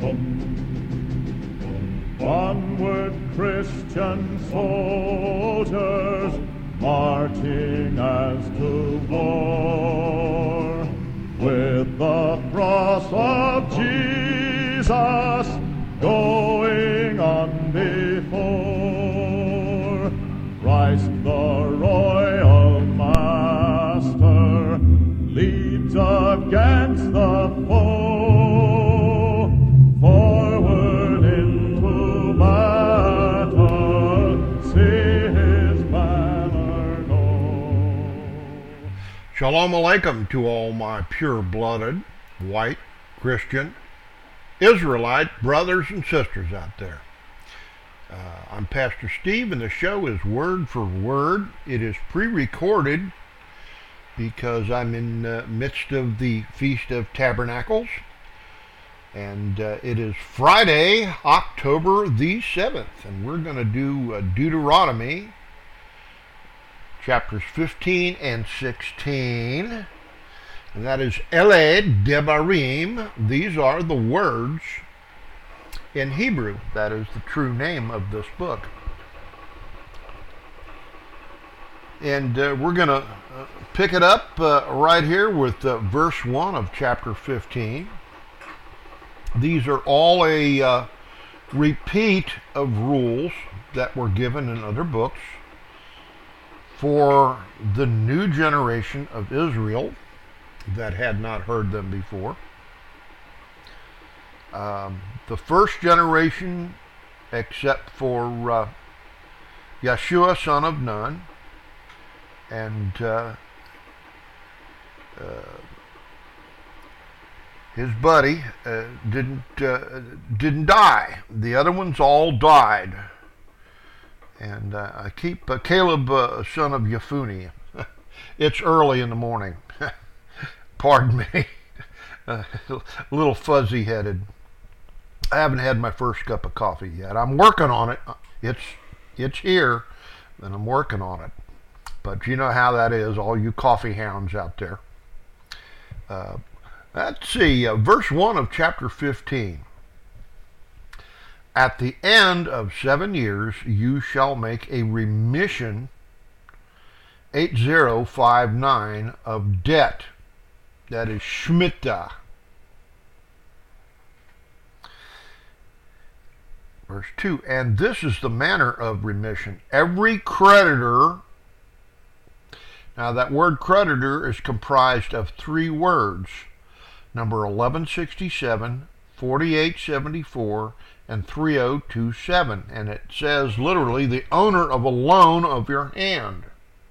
Onward, Christian soldiers, marching as to war, with the cross of Jesus going on before. Christ the royal master leads against the foe, forward into battle, see his banner go. Shalom Aleichem to all my pure-blooded, white, Christian, Israelite brothers and sisters out there. I'm Pastor Steve, and the show is word for word. It is pre-recorded because I'm in the midst of the Feast of Tabernacles, and it is Friday, October the 7th, and we're going to do Deuteronomy chapters 15 and 16, and that is Ele Devarim. These are the words in Hebrew. That is the true name of this book. And we're going to pick it up right here with verse 1 of chapter 15. These are all a repeat of rules that were given in other books for the new generation of Israel that had not heard them before. The first generation, except for Yeshua, son of Nun, and his buddy didn't die. The other ones all died. And I keep Caleb, son of Yefunni. It's early in the morning. Pardon me. A little fuzzy-headed. I haven't had my first cup of coffee yet. I'm working on it. It's here, and I'm working on it. But you know how that is, all you coffee hounds out there. Let's see, verse 1 of chapter 15. At the end of 7 years, you shall make a remission, 8059, of debt. That is Shemitah. Verse 2, and this is the manner of remission. Every creditor, now that word creditor is comprised of 3 words, number 1167, 4874, and 3027, and it says literally the owner of a loan of your hand.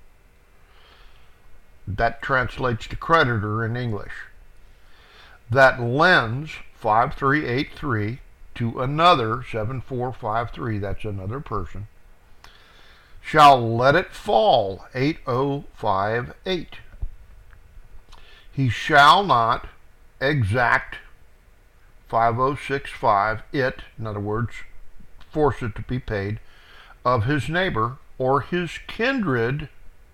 That translates to creditor in English. That lends 5383 to another 7453, that's another person, shall let it fall 8058. He shall not exact 5065 it, in other words, force it to be paid, of his neighbor or his kindred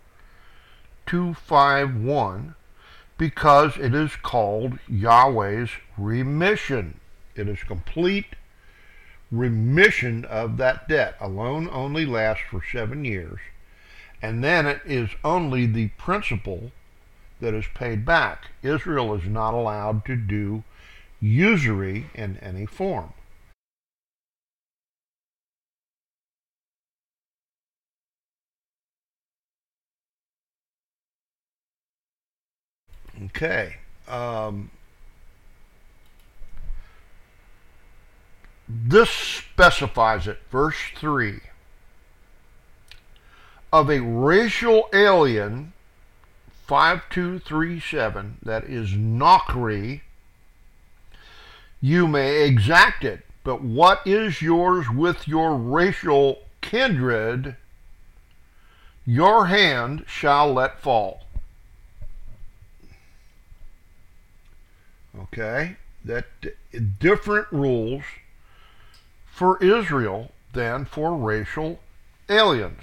251, because it is called Yahweh's remission. It is complete remission of that debt. A loan only lasts for 7 years, and then it is only the principal that is paid back. Israel is not allowed to do usury in any form. Okay. This specifies it, verse 3. Of a racial alien, 5237, that is Nokri, you may exact it, but what is yours with your racial kindred, your hand shall let fall. Okay, that different rules for Israel than for racial aliens.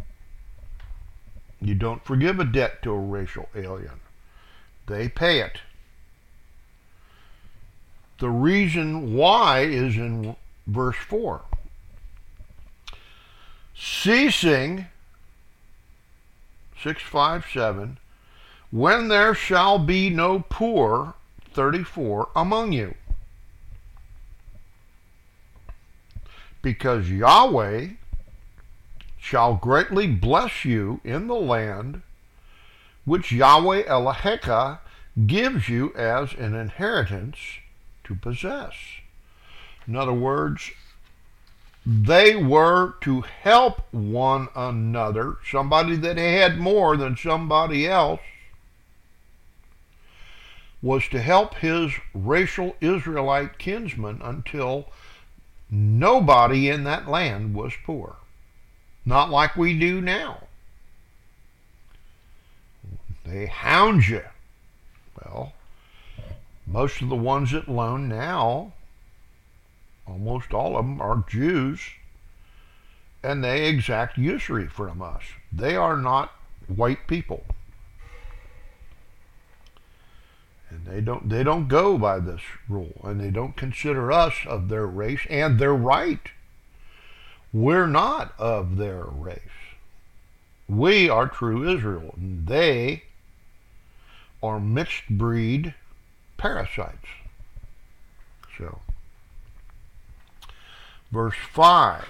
You don't forgive a debt to a racial alien. They pay it. The reason why is in verse 4. Ceasing, 657, when there shall be no poor, 34, among you. Because Yahweh shall greatly bless you in the land which Yahweh Eloheka gives you as an inheritance to possess. In other words, they were to help one another. Somebody that had more than somebody else was to help his racial Israelite kinsmen until nobody in that land was poor. Not like we do now. They hound you. Well, most of the ones that loan now, almost all of them are Jews, and they exact usury from us. They are not white people. And they don't go by this rule, and they don't consider us of their race, and they're right. We're not of their race. We are true Israel, and they are mixed breed parasites. So, verse 5.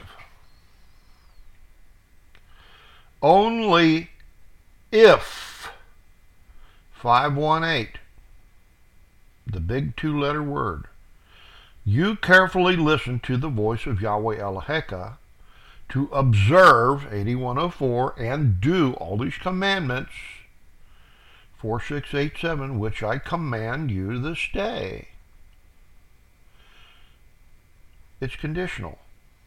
Only if, 518, the big 2-letter word, you carefully listen to the voice of Yahweh Eloheka to observe 8104 and do all these commandments 4687 which I command you this day. It's conditional.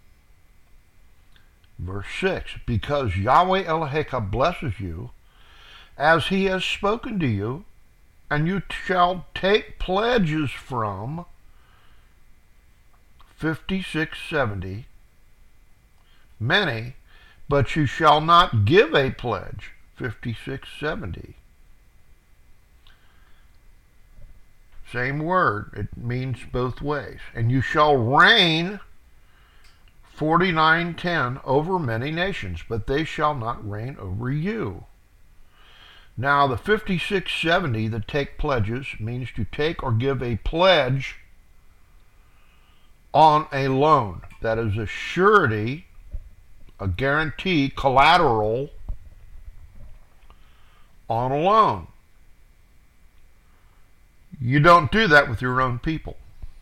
Verse 6, because Yahweh Eloheka blesses you as he has spoken to you, and you shall take pledges from 5670, many, but you shall not give a pledge, 5670. Same word, it means both ways. And you shall reign, 49:10, over many nations, but they shall not reign over you. Now the 5670 that take pledges means to take or give a pledge on a loan. That is a surety, a guarantee, collateral on a loan. You don't do that with your own people.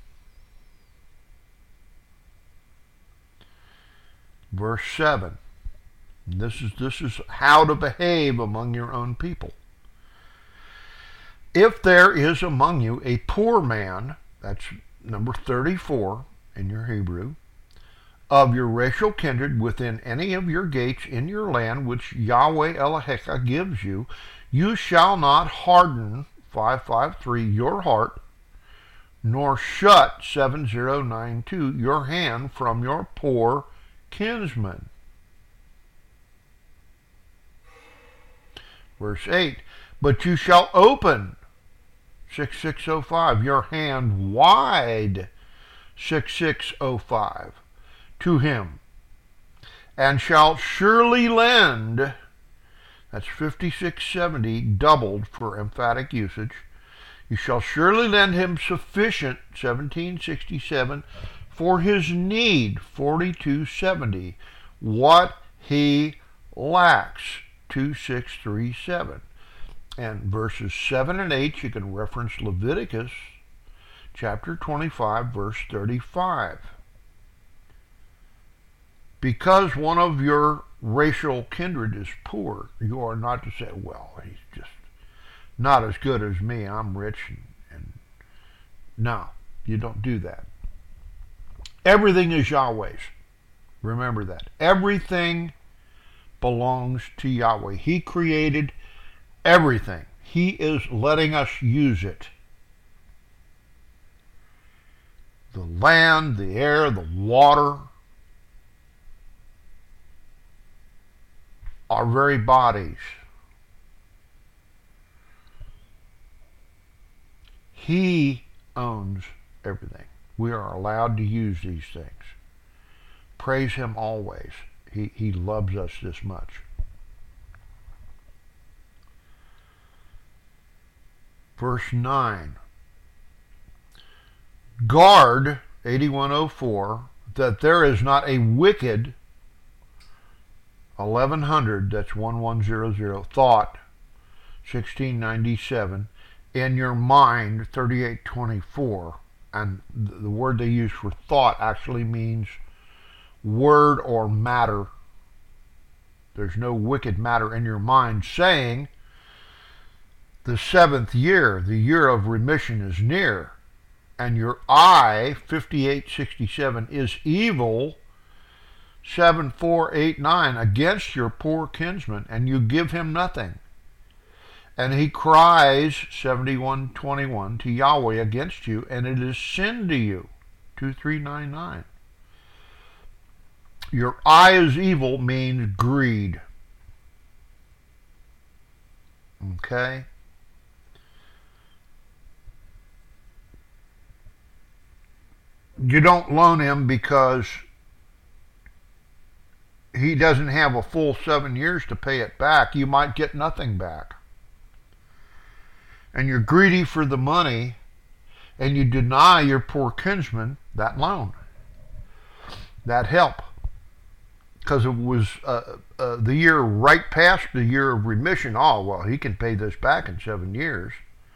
Verse 7. This is how to behave among your own people. If there is among you a poor man, that's number 34 in your Hebrew, of your racial kindred within any of your gates in your land which Yahweh Eloheka gives you, you shall not harden, 553, your heart, nor shut, 7092, your hand from your poor kinsman. Verse 8, but you shall open, 6605, your hand wide, 6605, to him, and shall surely lend, that's 5670 doubled for emphatic usage, you shall surely lend him sufficient, 1767, for his need, 4270, what he lacks, 2637. And verses 7 and 8, you can reference Leviticus chapter 25, verse 35. Because one of your racial kindred is poor, you are not to say, well, he's just not as good as me, I'm rich. And no, you don't do that. Everything is Yahweh's. Remember that. Everything belongs to Yahweh. He created everything. He is letting us use it. The land, the air, the water, our very bodies. He owns everything. We are allowed to use these things. Praise him always. He loves us this much. Verse 9. Guard, 8104, that there is not a wicked, 1100, that's 1100, thought, 1697, in your mind, 3824. And the word they use for thought actually means word or matter. There's no wicked matter in your mind, saying, the seventh year, the year of remission is near, and your eye, 5867, is evil, 7489, against your poor kinsman, and you give him nothing. And he cries, 7121, to Yahweh against you, and it is sin to you, 2399. Your eye is evil means greed. Okay? You don't loan him because he doesn't have a full 7 years to pay it back. You might get nothing back. And you're greedy for the money, and you deny your poor kinsman that loan, that help. Because it was the year right past the year of remission. Oh, well, he can pay this back in 7 years.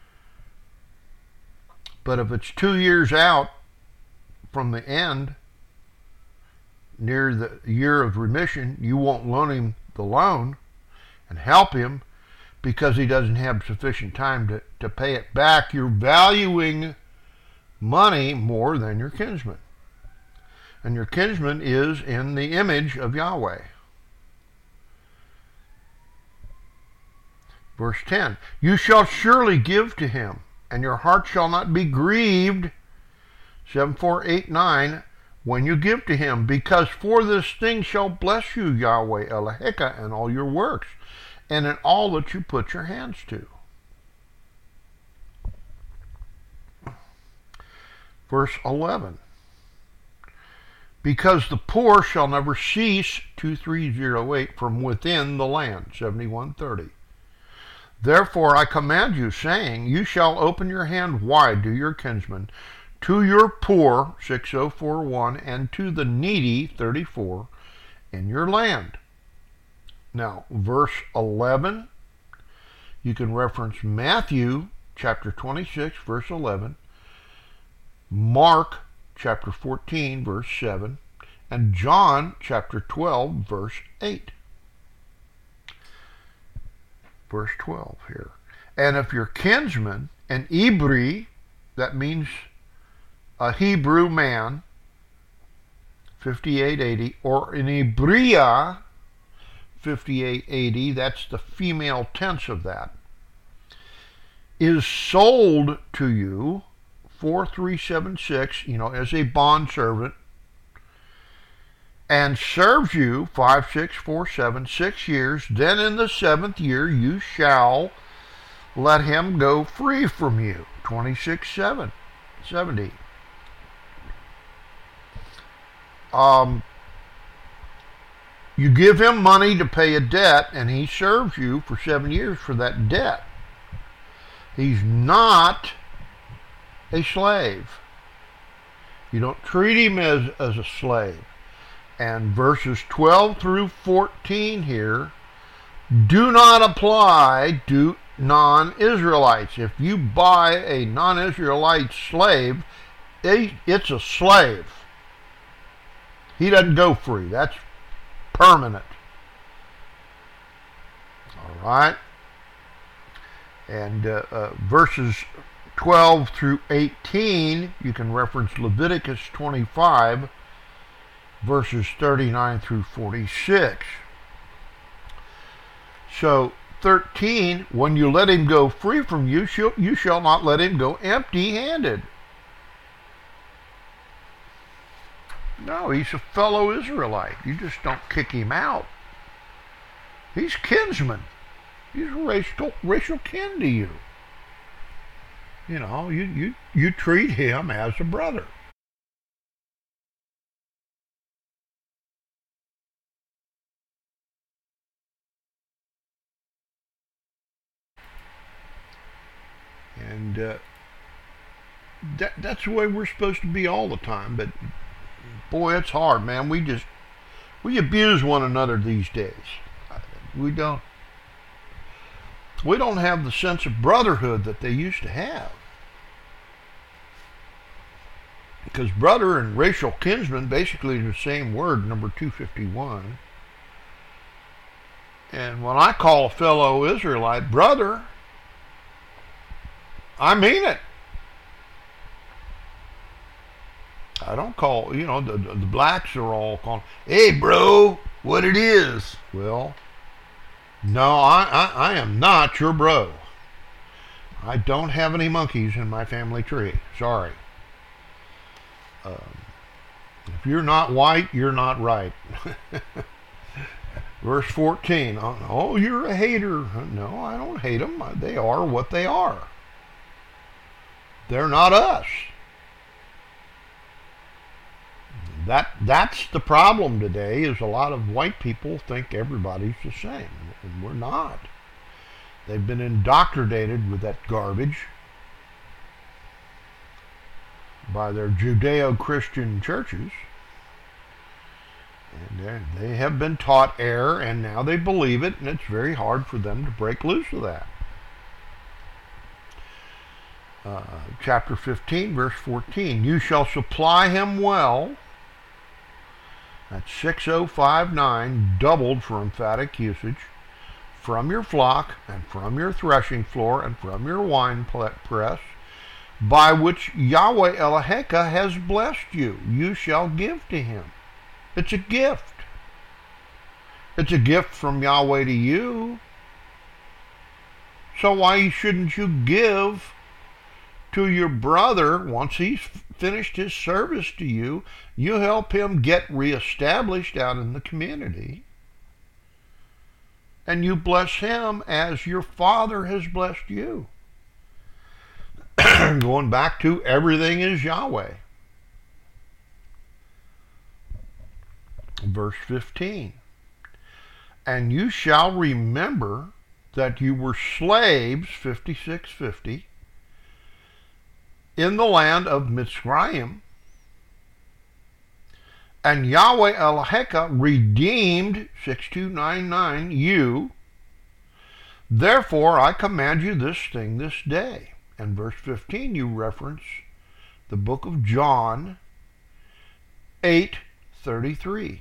But if it's 2 years out from the end, near the year of remission, you won't loan him the loan and help him because he doesn't have sufficient time to pay it back. You're valuing money more than your kinsman. And your kinsman is in the image of Yahweh. Verse 10, you shall surely give to him, and your heart shall not be grieved, 7489, when you give to him, because for this thing shall bless you Yahweh Eloheka in all your works, and in all that you put your hands to. Verse 11, because the poor shall never cease, 2308, from within the land, 7130. Therefore I command you, saying, you shall open your hand wide to your kinsman, to your poor, 6041, and to the needy, 34, in your land. Now, verse 11, you can reference Matthew chapter 26, verse 11, Mark chapter 14, verse 7, and John chapter 12, verse 8. Verse 12 here. And if your kinsman, an Ibri, that means a Hebrew man, 5880, or an Ibria, 5880, that's the female tense of that, is sold to you, 4376, as a bondservant, and serves you, 5647, 6 years, then in the 7th year you shall let him go free from you, 2670. You give him money to pay a debt, and he serves you for 7 years for that debt. He's not a slave. You don't treat him as a slave. And verses 12 through 14 here do not apply to non-Israelites. If you buy a non-Israelite slave, it's a slave. He doesn't go free. That's permanent. All right. And verses 12 through 18, you can reference Leviticus 25, verses 39 through 46. So 13, when you let him go free from you, you shall not let him go empty-handed. No, he's a fellow Israelite. You just don't kick him out. He's kinsman. He's racial kin to you. you treat him as a brother. And that's the way we're supposed to be all the time. But boy, it's hard, man. We abuse one another these days. We don't have the sense of brotherhood that they used to have. Because brother and racial kinsman basically are the same word, number 251. And when I call a fellow Israelite brother, I mean it. I don't call, the blacks are all calling, hey bro, what it is? Well, no, I am not your bro. I don't have any monkeys in my family tree. Sorry. If you're not white, you're not right. Verse 14. Oh, you're a hater. No, I don't hate them. They are what they are. They're not us. That's the problem today, is a lot of white people think everybody's the same, and we're not. They've been indoctrinated with that garbage by their Judeo-Christian churches, and they have been taught error, and now they believe it, and it's very hard for them to break loose of that. Chapter 15, verse 14, you shall supply him well. That's 6059, doubled for emphatic usage, from your flock, and from your threshing floor, and from your wine press, by which Yahweh Eloheka has blessed you. You shall give to him. It's a gift. It's a gift from Yahweh to you. So why shouldn't you give to your brother once he's finished his service to you? You help him get reestablished out in the community, and you bless him as your Father has blessed you. Going back to everything is Yahweh. Verse 15. And you shall remember that you were slaves, 5650, in the land of Mitzrayim, and Yahweh Eloheka redeemed, 6299, you. Therefore I command you this thing this day. And verse 15, you reference the book of John 8:33.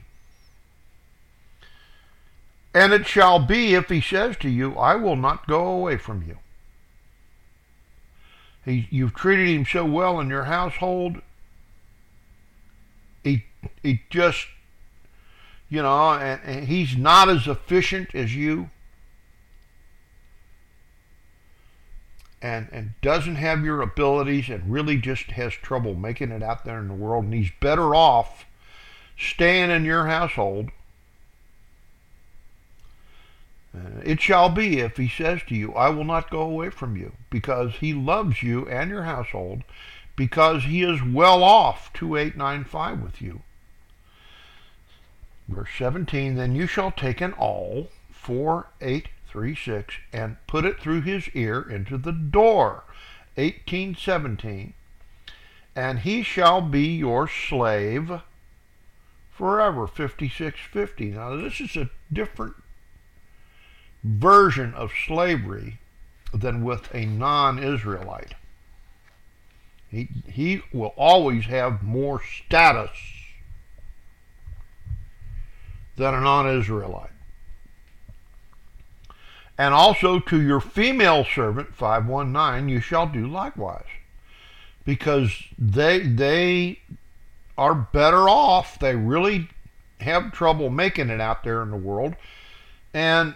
And it shall be, if he says to you, I will not go away from you. You've treated him so well in your household. He just, and he's not as efficient as you, and doesn't have your abilities, and really just has trouble making it out there in the world, and he's better off staying in your household. It shall be, if he says to you, I will not go away from you, because he loves you and your household, because he is well off, 2895, with you. Verse 17, then you shall take an awl, 4836, and put it through his ear into the door, 1817, and he shall be your slave forever, 5650. Now this is a different version of slavery than with a non-Israelite. He will always have more status than a non-Israelite. And also to your female servant, 519, you shall do likewise, because they are better off. They really have trouble making it out there in the world, and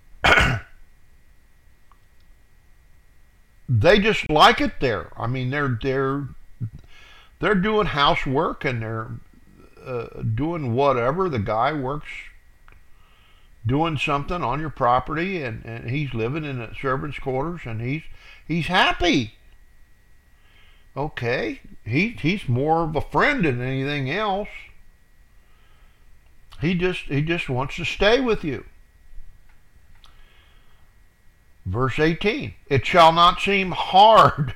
they just like it there. I mean, they're doing housework, and they're doing whatever. The guy works doing something on your property, and he's living in the servant's quarters, and he's happy. Okay, he's more of a friend than anything else. He just wants to stay with you. Verse 18, it shall not seem hard,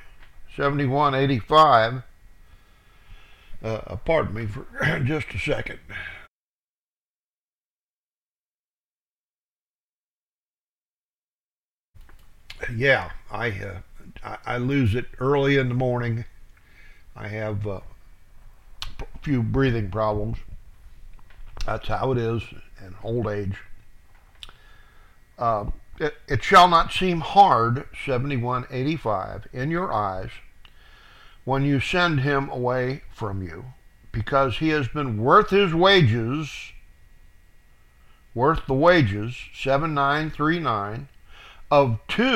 7185. Pardon me for just a second. Yeah, I lose it early in the morning. I have a few breathing problems. That's how it is in old age. It shall not seem hard, 7185, in your eyes when you send him away from you, because he has been worth his wages, worth the wages, 7939, of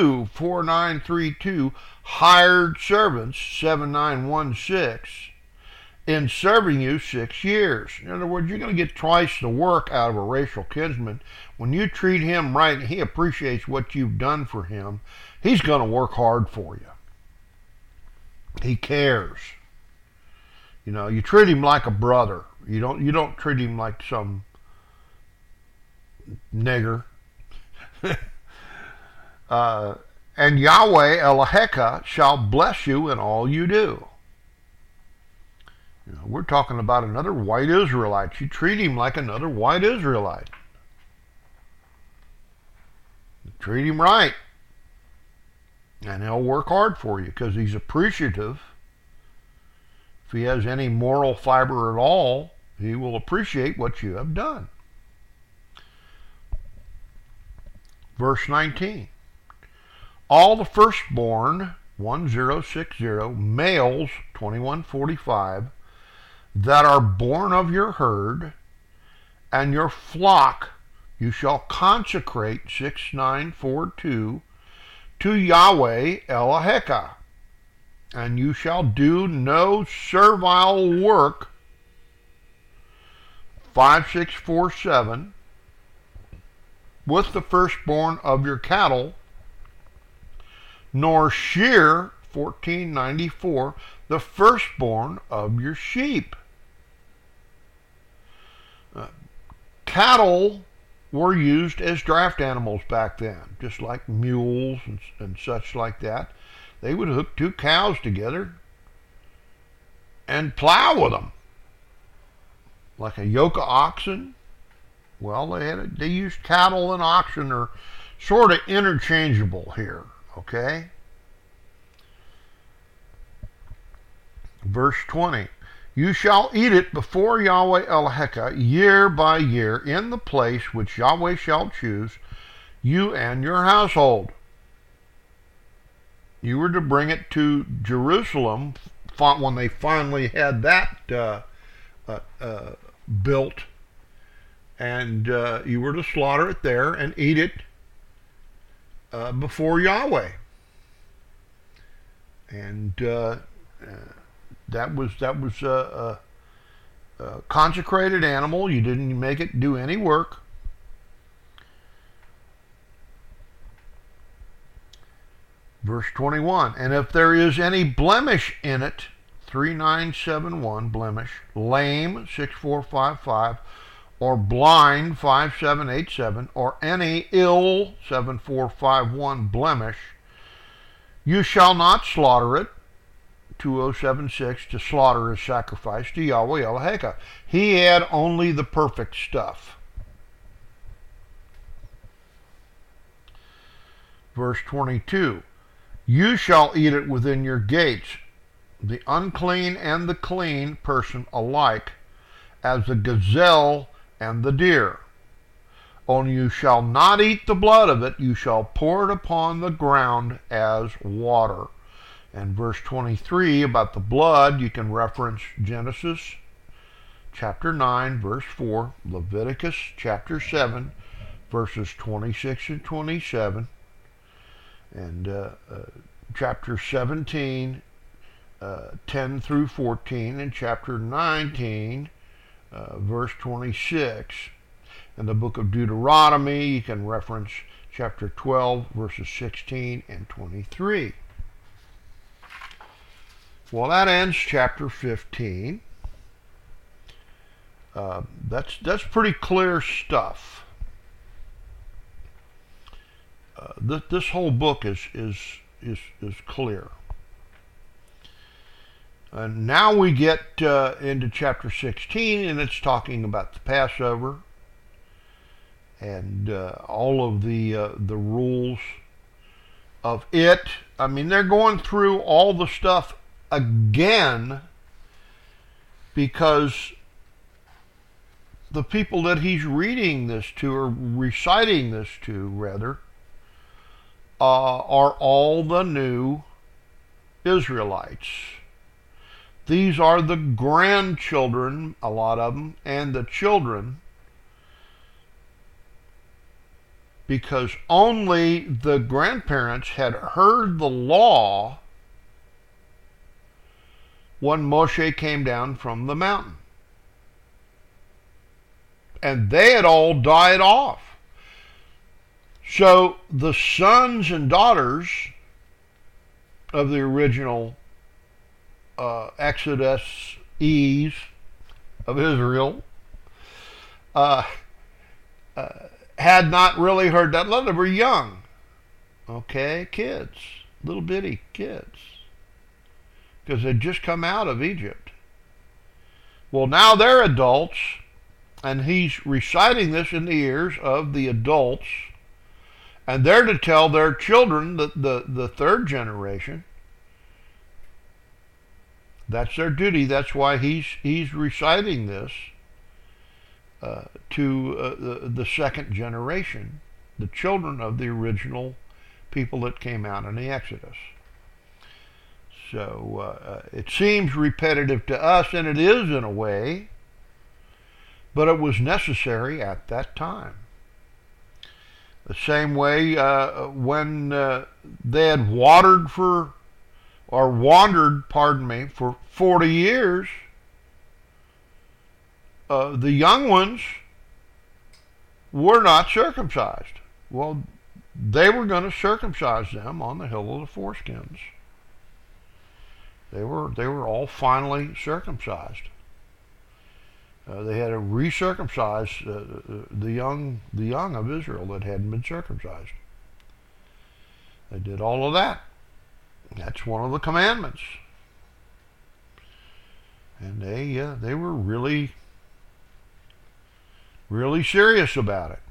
24932 hired servants, 7916, in serving you 6 years. In other words, you're going to get twice the work out of a racial kinsman. When you treat him right, he appreciates what you've done for him. He's going to work hard for you. He cares. You know, you treat him like a brother. You don't treat him like some nigger. And Yahweh Eloheka shall bless you in all you do. You know, we're talking about another white Israelite. You treat him like another white Israelite. You treat him right. And he'll work hard for you because he's appreciative. If he has any moral fiber at all, he will appreciate what you have done. Verse 19. All the firstborn, 1060, males, 2145, that are born of your herd, and your flock you shall consecrate, 6942, to Yahweh Eloheka, and you shall do no servile work, 5647, with the firstborn of your cattle, nor shear, 1494, the firstborn of your sheep. Cattle were used as draft animals back then, just like mules and such like that. They would hook two cows together and plow with them, like a yoke of oxen. Well, they used cattle and oxen are sort of interchangeable here, okay? Verse 20. You shall eat it before Yahweh Eloheka year by year in the place which Yahweh shall choose, you and your household. You were to bring it to Jerusalem when they finally had that built, and you were to slaughter it there and eat it before Yahweh. And that was a consecrated animal. You didn't make it do any work. Verse 21, and if there is any blemish in it, 3971, blemish, lame, 6455, or blind, 5787, or any ill, 7451, blemish, you shall not slaughter it, 2076, to slaughter as sacrifice to Yahweh Eloheka. He had only the perfect stuff. Verse 22, you shall eat it within your gates, the unclean and the clean person alike, as the gazelle and the deer. Only you shall not eat the blood of it, you shall pour it upon the ground as water. And verse 23, about the blood, you can reference Genesis chapter 9, verse 4, Leviticus chapter 7, verses 26 and 27, and chapter 17, 10 through 14, and chapter 19, verse 26. In the book of Deuteronomy, you can reference chapter 12, verses 16 and 23. Well, that ends chapter 15. That's pretty clear stuff. This whole book is clear. Now we get into chapter 16, and it's talking about the Passover and all of the rules of it. I mean, they're going through all the stuff again because the people that he's reading this to, or reciting this to, rather, are all the new Israelites. These are the grandchildren, a lot of them, and the children, because only the grandparents had heard the law when Moshe came down from the mountain. And they had all died off. So the sons and daughters of the original Exodus-ees of Israel had not really heard that law. They were young, okay, kids, little bitty kids, because they'd just come out of Egypt. Well, now they're adults, and he's reciting this in the ears of the adults, and they're to tell their children, the third generation. That's their duty. That's why he's reciting this to the second generation, the children of the original people that came out in the Exodus. So it seems repetitive to us, and it is in a way, but it was necessary at that time. The same way when they had wandered for 40 years, the young ones were not circumcised. Well, they were going to circumcise them on the hill of the foreskins. They were all finally circumcised. They had to recircumcise the young of Israel that hadn't been circumcised. They did all of that. That's one of the commandments. And they were really serious about it.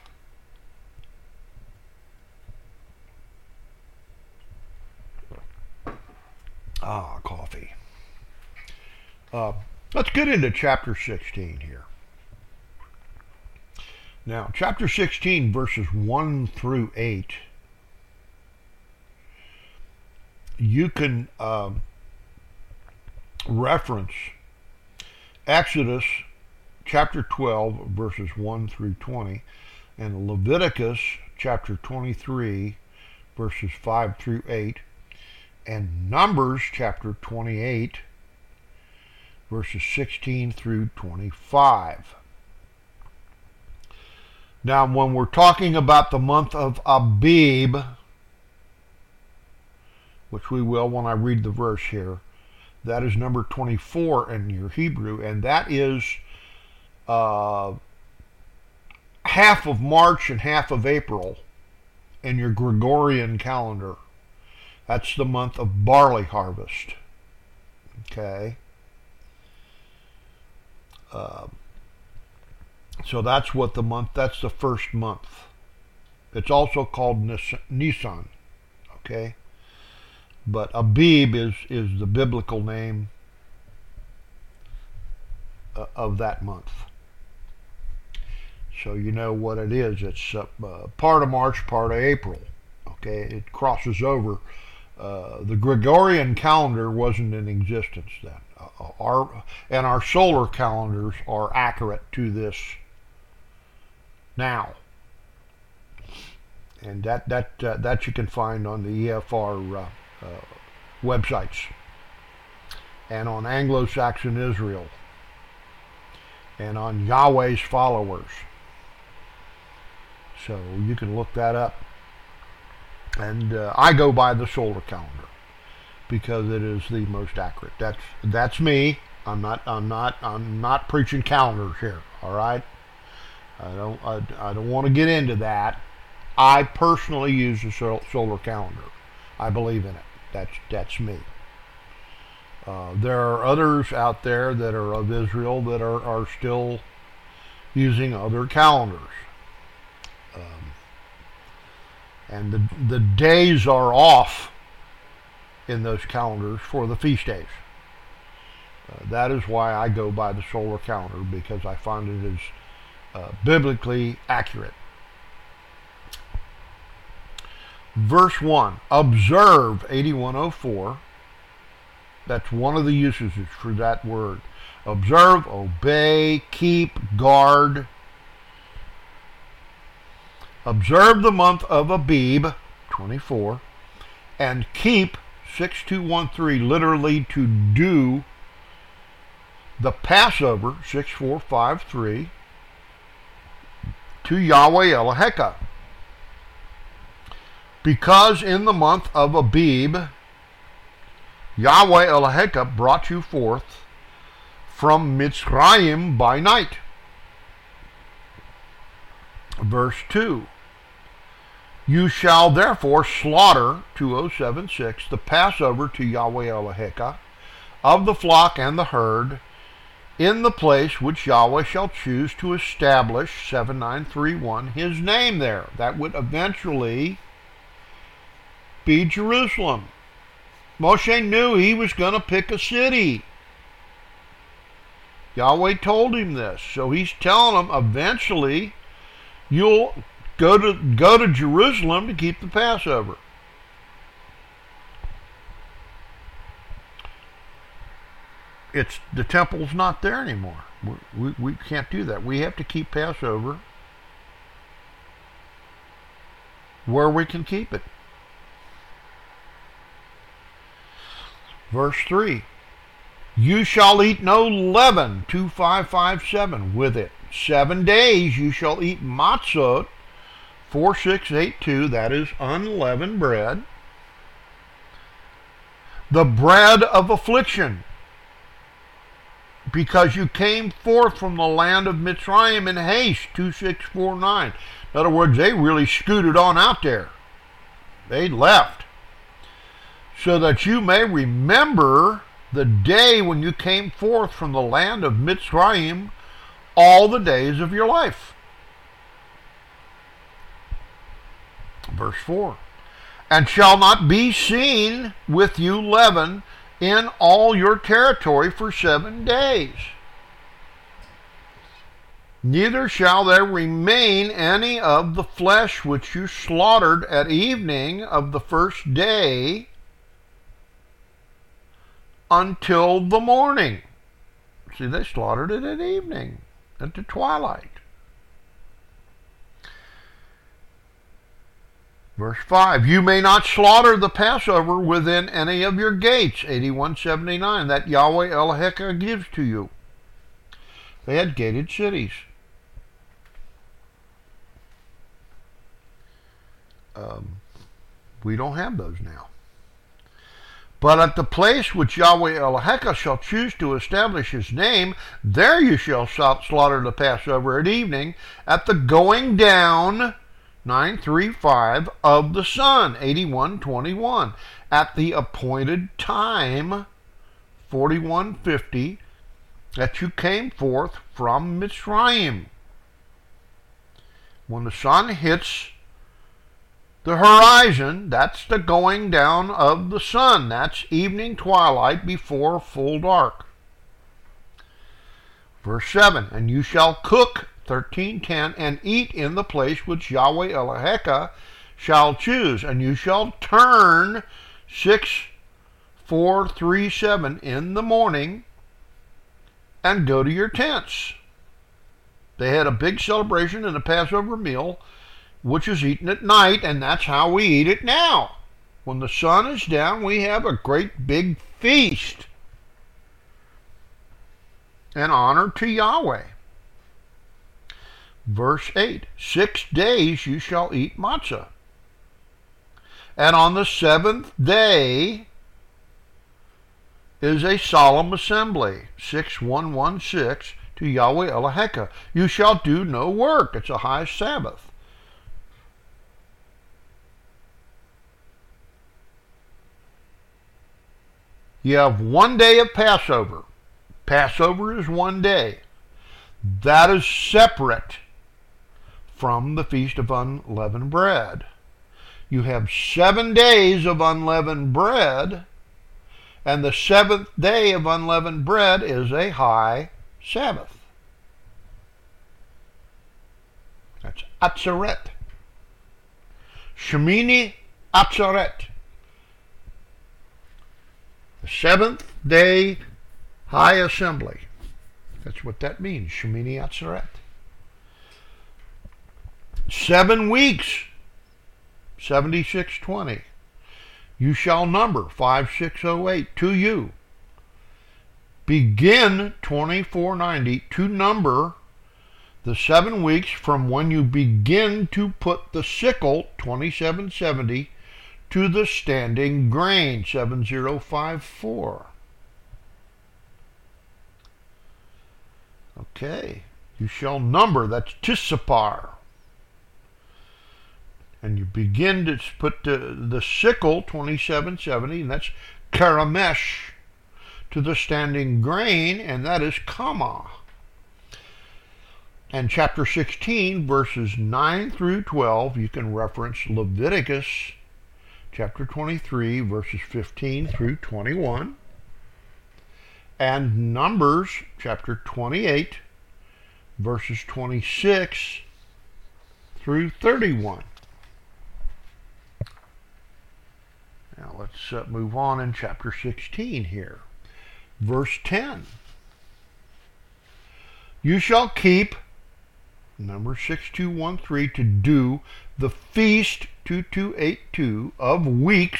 Coffee. Let's get into chapter 16 here. Now, chapter 16, verses 1 through 8, you can reference Exodus chapter 12, verses 1 through 20, and Leviticus chapter 23, verses 5 through 8, and Numbers chapter 28, verses 16 through 25. Now, when we're talking about the month of Abib, which we will when I read the verse here, that is number 24 in your Hebrew, and that is half of March and half of April in your Gregorian calendar. That's the month of barley harvest. Okay? So that's that's the first month. It's also called Nisan. Okay? But Abib is the biblical name of that month. So you know what it is. It's part of March, part of April. Okay? It crosses over. The Gregorian calendar wasn't in existence then. Our solar calendars are accurate to this now. And that you can find on the EFR websites, and on Anglo-Saxon Israel, and on Yahweh's Followers. So you can look that up. And I go by the solar calendar. because it is the most accurate. That's me. I'm not preaching calendars here. All right. I don't want to get into that. I personally use the solar calendar. I believe in it. That's me. There are others out there that are of Israel that are still using other calendars. And the days are off in those calendars for the feast days. That is why I go by the solar calendar, because I find it is biblically accurate. Verse 1, observe 8104. That's one of the usages for that word. Observe, obey, keep, guard. Observe the month of Abib, 24, and keep 6213, literally to do the Passover, 6453, to Yahweh Eloheka. Because in the month of Abib, Yahweh Eloheka brought you forth from Mitzrayim by night. Verse 2. You shall therefore slaughter, 2076, the Passover to Yahweh Eloheka, of the flock and the herd, in the place which Yahweh shall choose to establish, 7931, his name there. That would eventually be Jerusalem. Moshe knew he was going to pick a city. Yahweh told him this. So he's telling him eventually you'll go to Jerusalem to keep the Passover. The temple's not there anymore. We can't do that. We have to keep Passover where we can keep it. Verse 3. You shall eat no leaven, 2557, with it. 7 days you shall eat matzot, 4682, that is unleavened bread. The bread of affliction, because you came forth from the land of Mitzrayim in haste, 2649. In other words, they really scooted on out there. They left. So that you may remember the day when you came forth from the land of Mitzrayim all the days of your life. Verse 4. And shall not be seen with you leaven in all your territory for 7 days. Neither shall there remain any of the flesh which you slaughtered at evening of the first day until the morning. See, they slaughtered it at evening, at the twilight. Verse 5, you may not slaughter the Passover within any of your gates, 8179, that Yahweh Eloheka gives to you. They had gated cities. We don't have those now. But at the place which Yahweh Eloheka shall choose to establish his name, there you shall slaughter the Passover at evening, at the going down, 935, of the sun, 8121, at the appointed time, 4150, that you came forth from Mitzrayim. When the sun hits the horizon, that's the going down of the sun. That's evening twilight before full dark. Verse 7, and you shall cook, 1310, and eat in the place which Yahweh Eloheka shall choose, and you shall turn 6437 in the morning and go to your tents. They had a big celebration in the Passover meal, which is eaten at night, and that's how we eat it now. When the sun is down, we have a great big feast in honor to Yahweh. Verse 8, 6 days you shall eat matzah. And on the 7th day is a solemn assembly, 6116, to Yahweh Eloheka. You shall do no work. It's a high Sabbath. You have 1 day of Passover. Passover is 1 day. That is separate from the Feast of Unleavened Bread. You have 7 days of unleavened bread, and the 7th day of unleavened bread is a high Sabbath. That's Atzeret. Shemini Atzeret. The 7th day high assembly. That's what that means, Shemini Atzeret. 7 weeks, 7620. You shall number 5608 to you. Begin 2490 to number the 7 weeks from when you begin to put the sickle 2770 to the standing grain 7054. Okay, you shall number, that's Tissapar. And you begin to put the sickle 2770, and that's Karamesh, to the standing grain, and that is Kama. And chapter 16, verses 9 through 12, you can reference Leviticus chapter 23, verses 15 through 21, and Numbers chapter 28, verses 26 through 31. Now let's move on in chapter 16 here. Verse 10. You shall keep, number 6213, to do the feast 2282 of weeks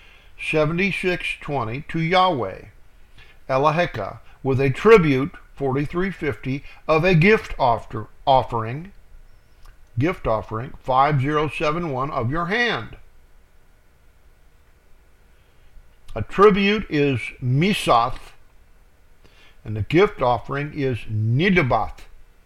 7620 to Yahweh Eloheka with a tribute 4350 of a gift offering 5071 of your hand. A tribute is Misath, and the gift offering is Nidabath,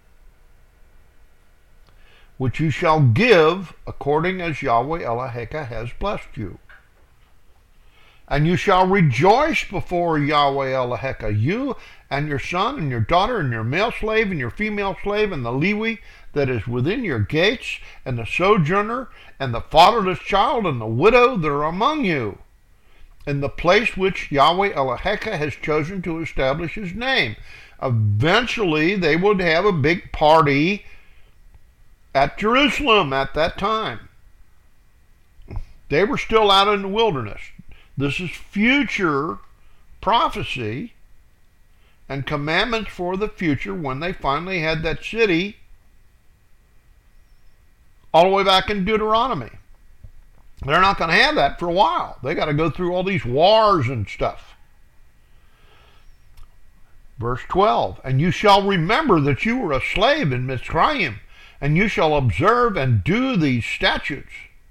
which you shall give according as Yahweh Eloheka has blessed you. And you shall rejoice before Yahweh Eloheka, you and your son and your daughter and your male slave and your female slave and the Lewi that is within your gates and the sojourner and the fatherless child and the widow that are among you, in the place which Yahweh Eloheka has chosen to establish his name. Eventually, they would have a big party at Jerusalem at that time. They were still out in the wilderness. This is future prophecy and commandments for the future when they finally had that city all the way back in Deuteronomy. They're not going to have that for a while. They got to go through all these wars and stuff. Verse 12, and you shall remember that you were a slave in Mitzrayim, and you shall observe and do these statutes.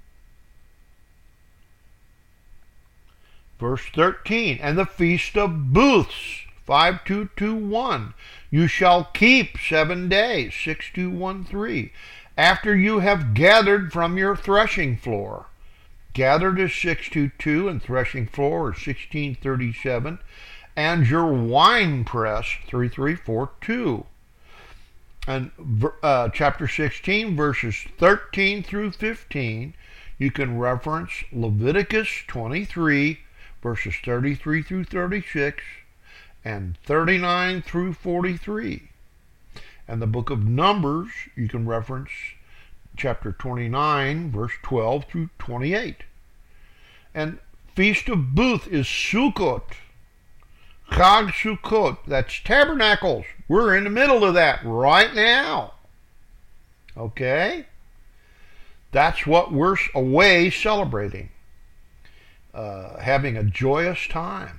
Verse 13, and the Feast of Booths, 5221, you shall keep 7 days, 6213, after you have gathered from your threshing floor. Gathered is 622, and threshing floor is 1637, and your wine press 3342. And chapter 16, verses 13 through 15, you can reference Leviticus 23, verses 33 through 36, and 39 through 43. And the book of Numbers, you can reference chapter 29, verse 12 through 28. And Feast of Booth is Sukkot. Chag Sukkot, that's tabernacles. We're in the middle of that right now. Okay? That's what we're away celebrating. Having a joyous time.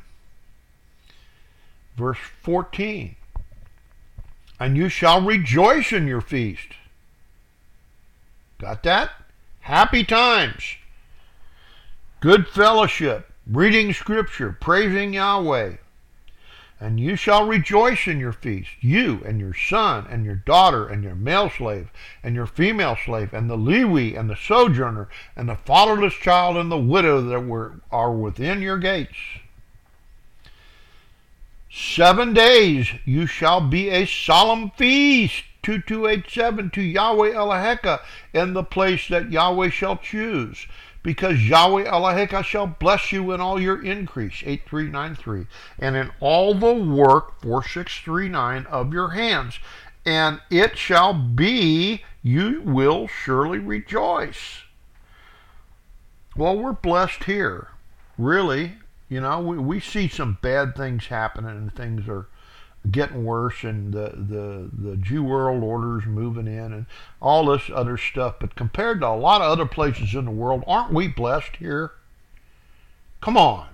Verse 14. And you shall rejoice in your feast. Got that? Happy times. Good fellowship. Reading scripture. Praising Yahweh. And you shall rejoice in your feast, you and your son and your daughter and your male slave and your female slave and the Lewi and the sojourner and the fatherless child and the widow that are within your gates. 7 days you shall be a solemn feast, 2287, to Yahweh Eloheka in the place that Yahweh shall choose, because Yahweh Eloheka shall bless you in all your increase, 8393, and in all the work, 4639, of your hands. And it shall be, you will surely rejoice. Well, we're blessed here. Really, you know, we see some bad things happening and things are getting worse, and the Jew world order's moving in and all this other stuff. But compared to a lot of other places in the world, aren't we blessed here? Come on.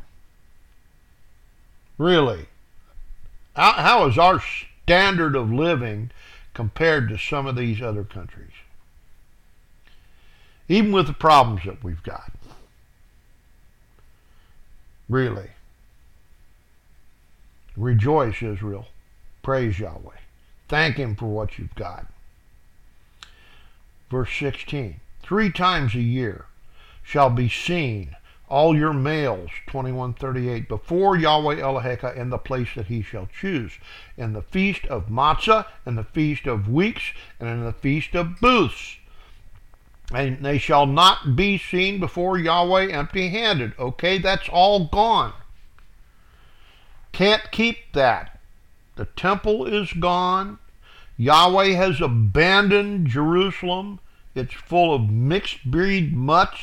Really. How is our standard of living compared to some of these other countries? Even with the problems that we've got. Really. Rejoice, Israel. Praise Yahweh. Thank Him for what you've got. Verse 16. 3 times a year shall be seen all your males, 2138, before Yahweh Eloheka in the place that He shall choose, in the feast of Matzah, in the feast of weeks, and in the feast of booths. And they shall not be seen before Yahweh empty-handed. Okay, that's all gone. Can't keep that. The temple is gone. Yahweh has abandoned Jerusalem. It's full of mixed breed mutts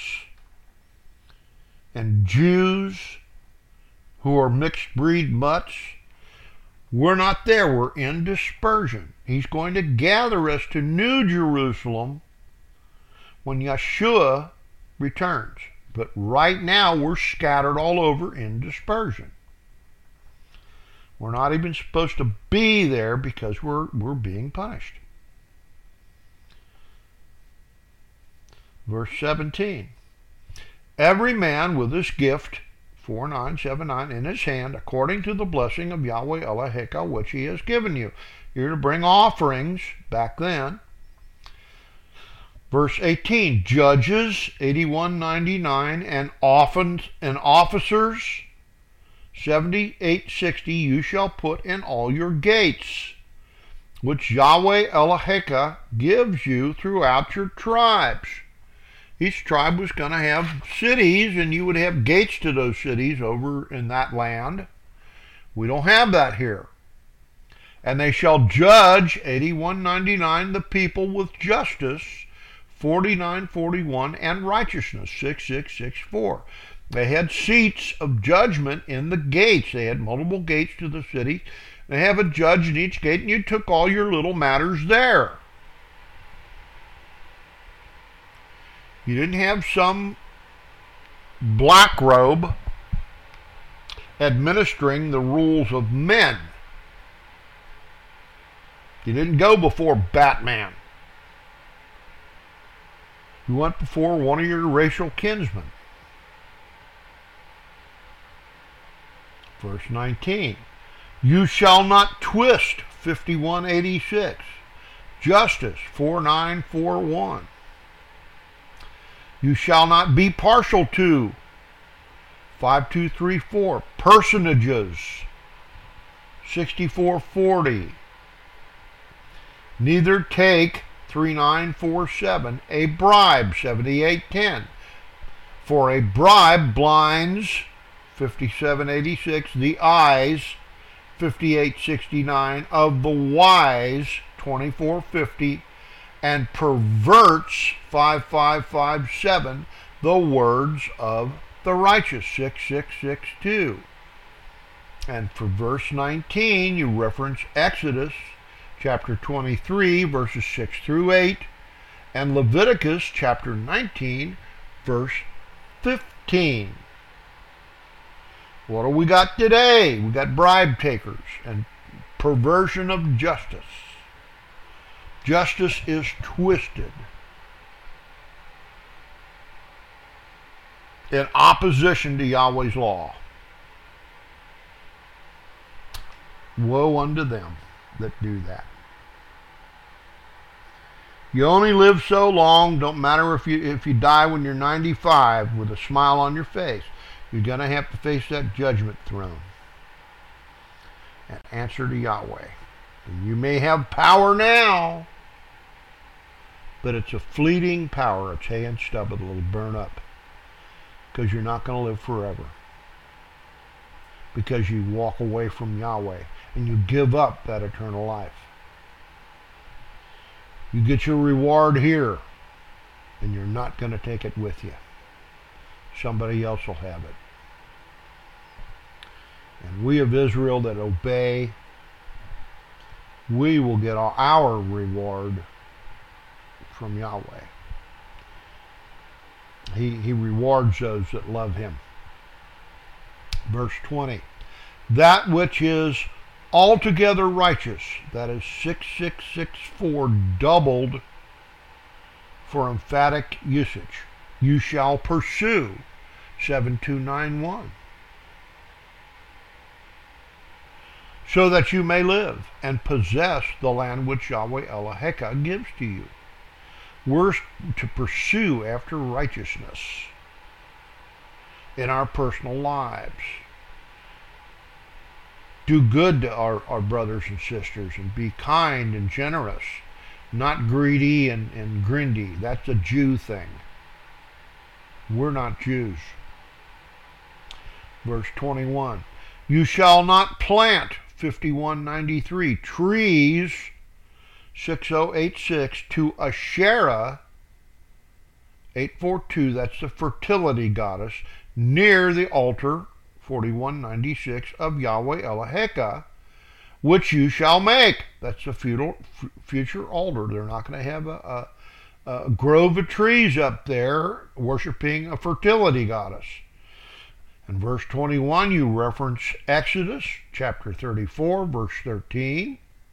and Jews who are mixed breed mutts. We're not there. We're in dispersion. He's going to gather us to New Jerusalem when Yeshua returns. But right now we're scattered all over in dispersion. We're not even supposed to be there because we're being punished. Verse 17. Every man with his gift, 4979, in his hand, according to the blessing of Yahweh Eloheka, which He has given you. You're to bring offerings back then. Verse 18. Judges, 8199, and officers, 7860, you shall put in all your gates, which Yahweh Eloheka gives you throughout your tribes. Each tribe was going to have cities, and you would have gates to those cities over in that land. We don't have that here. And they shall judge, 8199, the people with justice, 4941, and righteousness, 6664. They had seats of judgment in the gates. They had multiple gates to the city. They have a judge in each gate, and you took all your little matters there. You didn't have some black robe administering the rules of men. You didn't go before Batman. You went before one of your racial kinsmen. Verse 19, you shall not twist, 5186. Justice, 4941. You shall not be partial to, 5234. Personages, 6440. Neither take, 3947, a bribe, 7810. For a bribe blinds, 5786, the eyes, 5869, of the wise, 2450, and perverts, 5557, the words of the righteous, 6662. And for verse 19, you reference Exodus chapter 23, verses 6 through 8, and Leviticus chapter 19, verse 15. What do we got today? We got bribe takers and perversion of justice. Justice is twisted in opposition to Yahweh's law. Woe unto them that do that. You only live so long. Don't matter if you die when you're 95 with a smile on your face. You're going to have to face that judgment throne and answer to Yahweh. And you may have power now, but it's a fleeting power. It's hay and stubble that'll burn up, because you're not going to live forever, because you walk away from Yahweh and you give up that eternal life. You get your reward here, and you're not going to take it with you. Somebody else will have it. And we of Israel that obey, we will get our reward from Yahweh. He rewards those that love him. Verse 20. That which is altogether righteous, that is 6664 doubled for emphatic usage, you shall pursue, 7291, so that you may live and possess the land which Yahweh Eloheka gives to you. We're to pursue after righteousness in our personal lives. Do good to our brothers and sisters, and be kind and generous, not greedy and grindy. That's a Jew thing. We're not Jews. Verse 21. You shall not plant, 5193, trees, 6086, to Asherah, 842, that's the fertility goddess, near the altar, 4196, of Yahweh Eloheka, which you shall make. That's the future altar. They're not going to have a grove of trees up there worshiping a fertility goddess. In verse 21, you reference Exodus chapter 34, verse 13.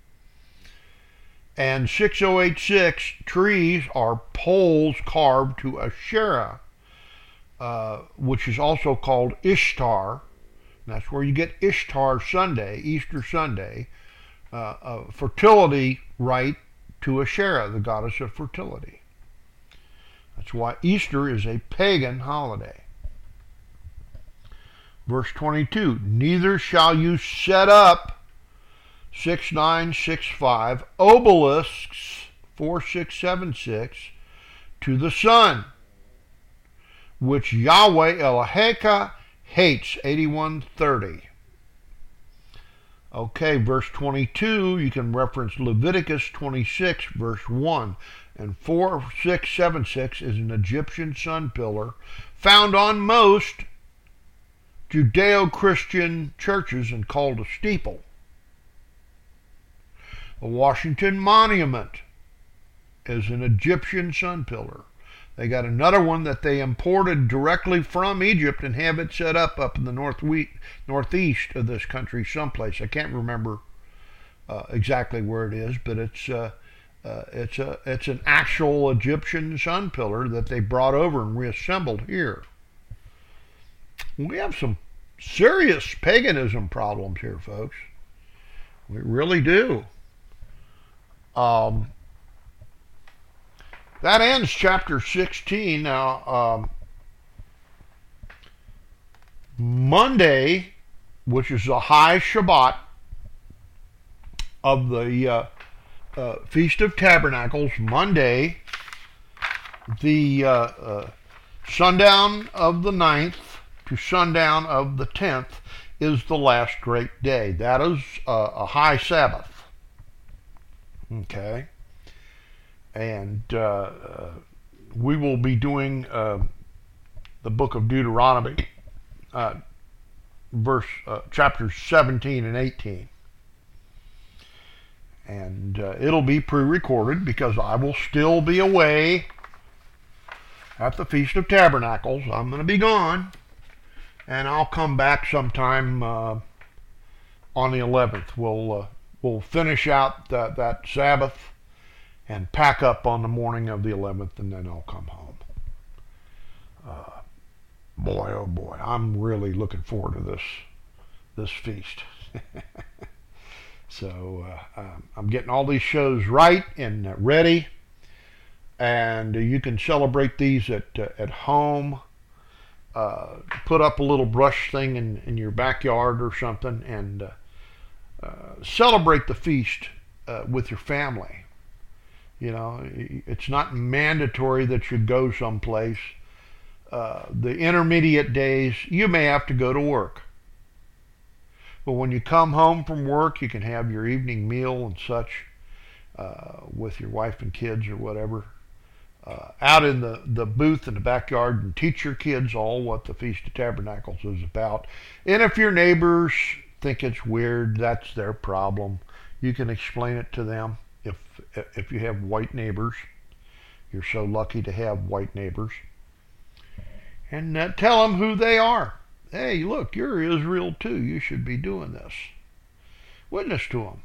And 6086 trees are poles carved to Asherah, which is also called Ishtar. That's where you get Ishtar Sunday, Easter Sunday, a fertility rite to Asherah, the goddess of fertility. That's why Easter is a pagan holiday. Verse 22, neither shall you set up, 6965, obelisks, 4676, to the sun, which Yahweh Eloheka hates, 8130. Okay, verse 22, you can reference Leviticus 26, verse 1. And 4676 is an Egyptian sun pillar found on most Judeo-Christian churches and called a steeple. The Washington Monument is an Egyptian sun pillar. They got another one that they imported directly from Egypt and have it set up in the northeast of this country someplace. I can't remember exactly where it is, but it's an actual Egyptian sun pillar that they brought over and reassembled here. We have some serious paganism problems here, folks. We really do. That ends chapter 16. Now, Monday, which is the high Shabbat of the Feast of Tabernacles, Monday, the sundown of the 9th to sundown of the 10th is the last great day. That is a high Sabbath. Okay. And we will be doing the book of Deuteronomy, chapters 17 and 18. And it'll be pre-recorded because I will still be away at the Feast of Tabernacles. I'm going to be gone. And I'll come back sometime on the 11th. We'll finish out that Sabbath and pack up on the morning of the 11th, and then I'll come home. Boy, oh boy, I'm really looking forward to this feast. So I'm getting all these shows right and ready, and you can celebrate these at home. Put up a little brush thing in your backyard or something, and celebrate the feast with your family. You know, it's not mandatory that you go someplace. The intermediate days, you may have to go to work. But when you come home from work, you can have your evening meal and such with your wife and kids or whatever. Out in the booth in the backyard and teach your kids all what the Feast of Tabernacles is about. And if your neighbors think it's weird, that's their problem. You can explain it to them. If you have white neighbors, you're so lucky to have white neighbors. And tell them who they are. Hey, look, you're Israel too. You should be doing this. Witness to them.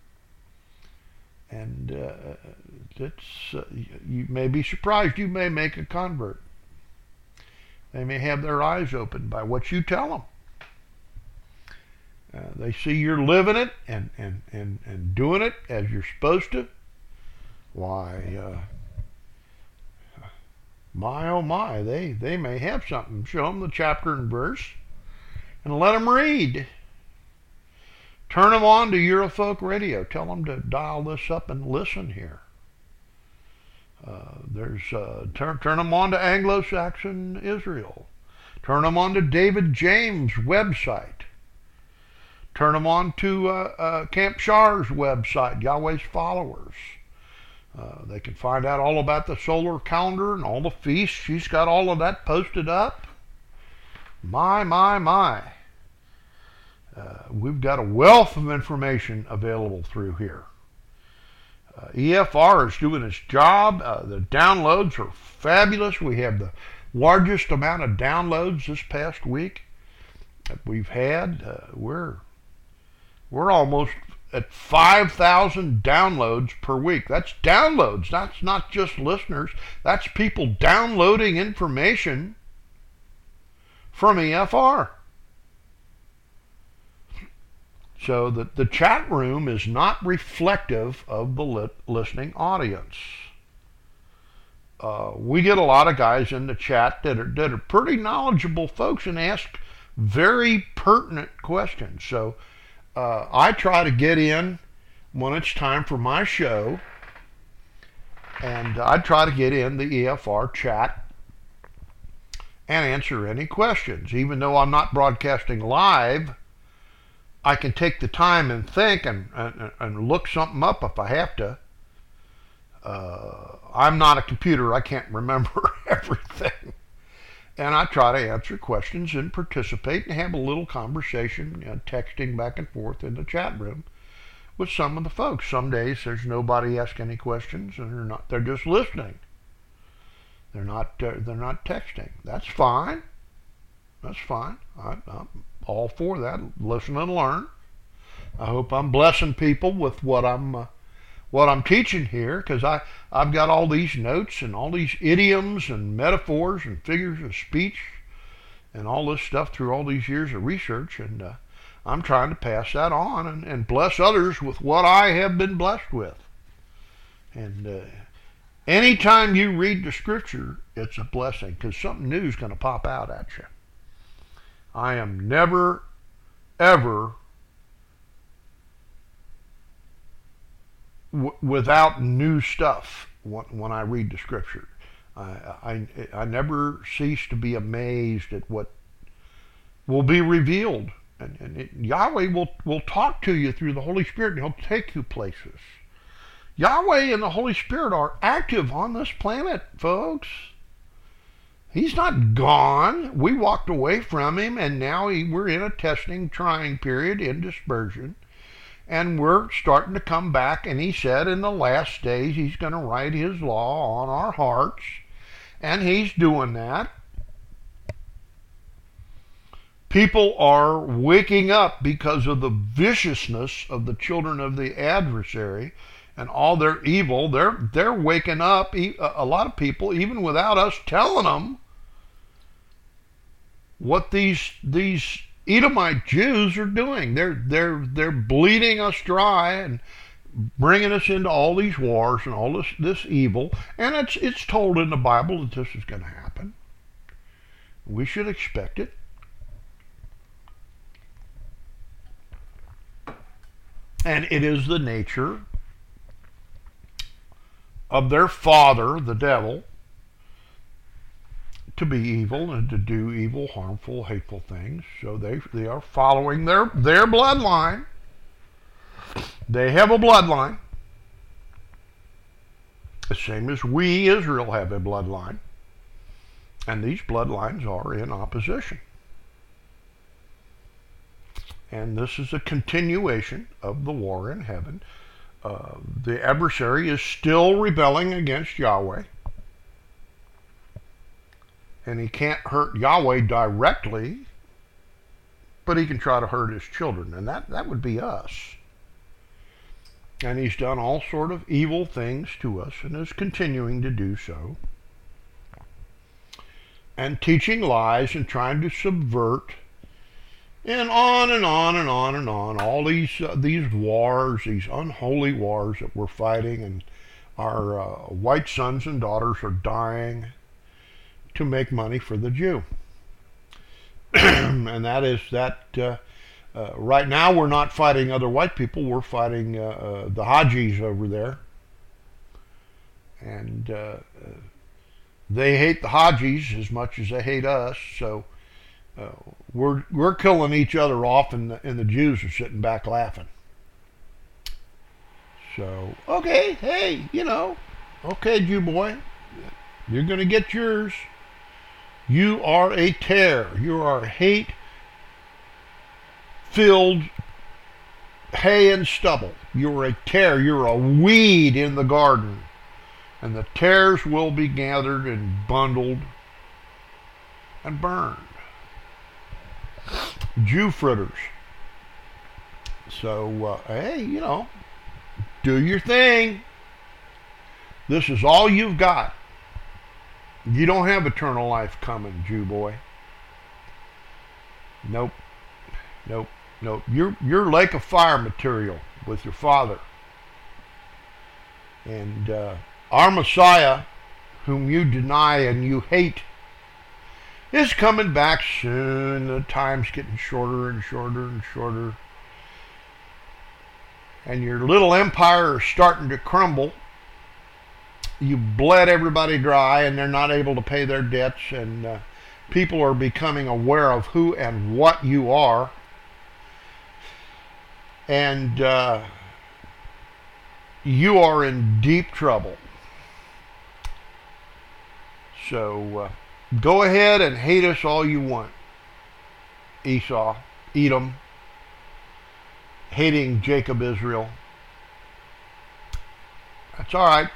And you may be surprised. You may make a convert. They may have their eyes opened by what you tell them. They see you're living it and doing it as you're supposed to. Why, my oh my, they may have something. Show them the chapter and verse and let them read. Turn them on to Eurofolk Radio. Tell them to dial this up and listen here. Turn them on to Anglo-Saxon Israel. Turn them on to David James' website. Turn them on to Camp Shar's website, Yahweh's Followers. They can find out all about the solar calendar and all the feasts. She's got all of that posted up. My. We've got a wealth of information available through here. EFR is doing its job. The downloads are fabulous. We have the largest amount of downloads this past week that we've had. We're almost at 5,000 downloads per week. That's downloads. That's not just listeners. That's people downloading information from EFR. So the chat room is not reflective of the listening audience. We get a lot of guys in the chat that are pretty knowledgeable folks and ask very pertinent questions. So I try to get in when it's time for my show, and I try to get in the EFR chat and answer any questions. Even though I'm not broadcasting live, I can take the time and think and look something up if I have to. I'm not a computer. I can't remember everything. And I try to answer questions and participate and have a little conversation, texting back and forth in the chat room with some of the folks. Some days there's nobody asking any questions, and they're just listening. They're not texting. That's fine. That's fine. I'm all for that. Listen and learn. I hope I'm blessing people with what I'm teaching here, because I've got all these notes and all these idioms and metaphors and figures of speech and all this stuff through all these years of research, and I'm trying to pass that on and bless others with what I have been blessed with. And anytime you read the scripture, it's a blessing, because something new is going to pop out at you. I am never, ever without new stuff when I read the scripture. I never cease to be amazed at what will be revealed. And Yahweh will talk to you through the Holy Spirit, and He'll take you places. Yahweh and the Holy Spirit are active on this planet, folks. He's not gone. We walked away from Him, and now we're in a testing, trying period in dispersion. And we're starting to come back, and He said in the last days He's going to write His law on our hearts, and He's doing that. People are waking up because of the viciousness of the children of the adversary and all their evil. They're waking up, a lot of people, even without us telling them what these Edomite Jews are doing. They're bleeding us dry and bringing us into all these wars and all this evil. And it's told in the Bible that this is going to happen. We should expect it. And it is the nature of their father, the devil, to be evil and to do evil, harmful, hateful things. So they are following their bloodline. They have a bloodline. The same as we, Israel, have a bloodline. And these bloodlines are in opposition. And this is a continuation of the war in heaven. The adversary is still rebelling against Yahweh. And he can't hurt Yahweh directly, but he can try to hurt his children, and that would be us. And he's done all sort of evil things to us and is continuing to do so. And teaching lies and trying to subvert, and on and on and on and on. All these wars, these unholy wars that we're fighting, and our white sons and daughters are dying to make money for the Jew. And that is that. Right now we're not fighting other white people. We're fighting the Hajis over there. And they hate the Hajis as much as they hate us. So we're killing each other off, and the Jews are sitting back laughing. So, okay, hey, okay, Jew boy, you're going to get yours. You are a tear. You are hate-filled hay and stubble. You're a tear. You're a weed in the garden. And the tares will be gathered and bundled and burned. Jew fritters. So, hey, do your thing. This is all you've got. You don't have eternal life coming, Jew boy. Nope. You're lake of fire material with your father. And our Messiah, whom you deny and you hate, is coming back soon. The time's getting shorter and shorter and shorter. And your little empire is starting to crumble. You bled everybody dry, and they're not able to pay their debts, and people are becoming aware of who and what you are. And you are in deep trouble. So go ahead and hate us all you want. Esau, Edom, hating Jacob, Israel. That's all right.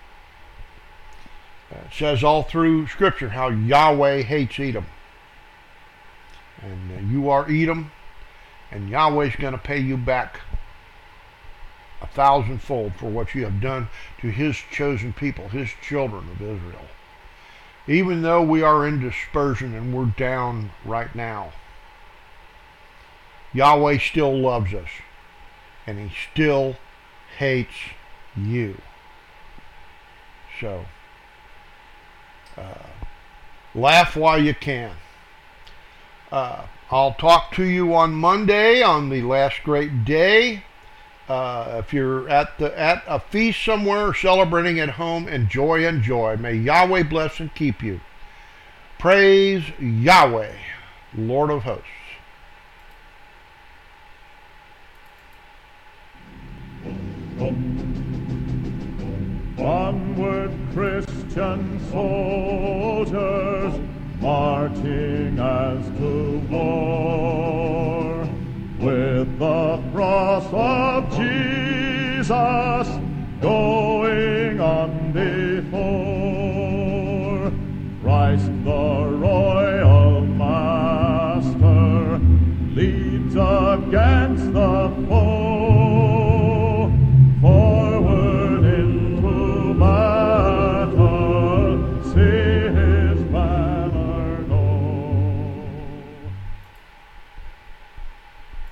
It says all through Scripture how Yahweh hates Edom. And you are Edom, and Yahweh's going to pay you back 1,000-fold for what you have done to his chosen people, his children of Israel. Even though we are in dispersion and we're down right now, Yahweh still loves us, and he still hates you. So, laugh while you can. I'll talk to you on Monday on the last great day. If you're at a feast somewhere, celebrating at home, enjoy. May Yahweh bless and keep you. Praise Yahweh, Lord of hosts. Onward, Christian soldiers, marching as to war, with the cross of Jesus going on before. Christ the royal master leads again